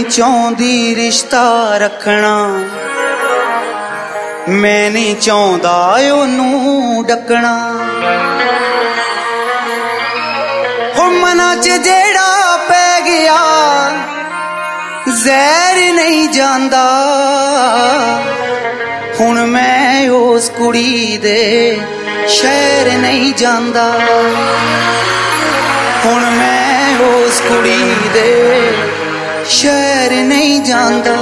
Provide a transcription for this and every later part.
ਚਾਹੁੰਦੀ ਰਿਸ਼ਤਾ ਰੱਖਣਾ, ਮੈਂ ਨਹੀਂ ਚਾਹੁੰਦਾ ਉਹਨੂੰ ਡੱਕਣਾ। ਹੁਣ ਮਨਾਂ 'ਚ ਜਿਹੜਾ ਪੈ ਗਿਆ ਜ਼ਹਿਰ ਨਹੀਂ ਜਾਂਦਾ। ਹੁਣ ਮੈਂ ਉਸ ਕੁੜੀ ਦੇ ਸ਼ਹਿਰ ਨਹੀਂ ਜਾਂਦਾ। ਹੁਣ ਮੈਂ ਉਸ ਕੁੜੀ ਦੇ ਸ਼ਹਿਰ ਨਹੀਂ ਜਾਂਦਾ।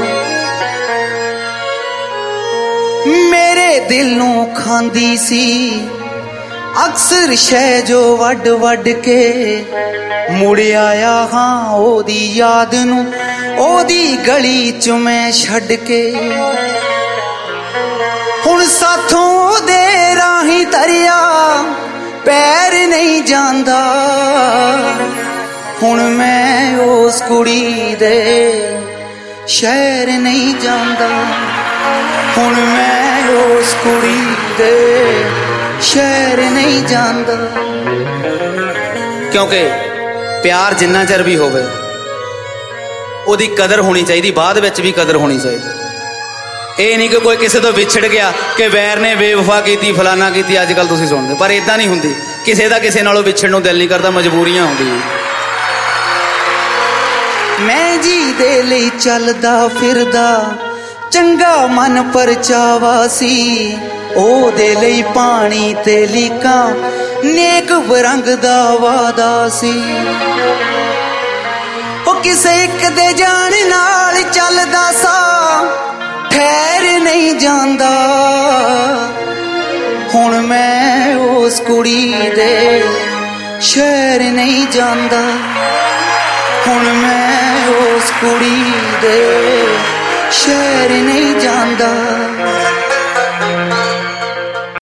ਮੇਰੇ ਦਿਲ ਨੂੰ ਖਾਂਦੀ ਸੀ ਅਕਸਰ ਸ਼ੈ ਜੋ ਵੱਡ ਵੱਡ ਕੇ। ਮੁੜ ਆਇਆ ਹਾਂ ਉਹਦੀ ਯਾਦ ਨੂੰ, ਉਹਦੀ ਗਲੀ 'ਚ ਮੈਂ ਛੱਡ ਕੇ। ਹੁਣ ਸਾਥੋਂ ਉਹਦੇ ਰਾਹੀਂ ਤਰਿਆ ਪੈਰ ਨਹੀਂ ਜਾਂਦਾ। ਹੁਣ ਮੈਂ ਉਸ ਕੁੜੀ ਦੇ ਸ਼ਹਿਰ ਨਹੀਂ ਜਾਂਦਾ। ਹੁਣ ਮੈਂ ਉਸ ਕੁੜੀ ਦੇ ਸ਼ਹਿਰ ਨਹੀਂ ਜਾਂਦਾ। ਕਿਉਂਕਿ ਪਿਆਰ ਜਿੰਨਾ ਚਿਰ ਵੀ ਹੋਵੇ ਉਹਦੀ ਕਦਰ ਹੋਣੀ ਚਾਹੀਦੀ, ਬਾਅਦ ਵਿੱਚ ਵੀ ਕਦਰ ਹੋਣੀ ਚਾਹੀਦੀ। ਇਹ ਨਹੀਂ ਕਿ ਕੋਈ ਕਿਸੇ ਤੋਂ ਵਿਛੜ ਗਿਆ ਕਿ ਵੈਰ ਨੇ ਬੇਵਫਾ ਕੀਤੀ, ਫਲਾਨਾ ਕੀਤੀ। ਅੱਜ ਕੱਲ੍ਹ ਤੁਸੀਂ ਸੁਣਦੇ, ਪਰ ਇੱਦਾਂ ਨਹੀਂ ਹੁੰਦੀ। ਕਿਸੇ ਦਾ ਕਿਸੇ ਨਾਲੋਂ ਵਿਛੜਨ ਨੂੰ ਦਿਲ ਨਹੀਂ ਕਰਦਾ, ਮਜਬੂਰੀਆਂ ਹੁੰਦੀਆਂ। ਮੈਂ ਜੀ ਦੇ ਲਈ ਚੱਲਦਾ ਫਿਰਦਾ ਚੰਗਾ ਮਨ ਪਰਚਾਵਾ ਸੀ। ਉਹਦੇ ਲਈ ਪਾਣੀ ਤੇ ਲੀਕਾਂ ਨੇਕ ਬਰੰਗ ਦਾ ਵਾਦਾ ਸੀ। ਉਹ ਕਿਸੇ ਇੱਕ ਦੇ ਜਾਣ ਨਾਲ ਚੱਲਦਾ ਸਾ, ਠਹਿਰ ਨਹੀਂ ਜਾਂਦਾ। ਹੁਣ ਮੈਂ ਉਸ ਕੁੜੀ ਦੇ ਸ਼ਹਿਰ ਨਹੀਂ ਜਾਂਦਾ। ਹੁਣ ਮੈਂ ਉਸ ਕੁੜੀ ਦੇ ਸ਼ਹਿਰ ਨਹੀਂ ਜਾਂਦਾ।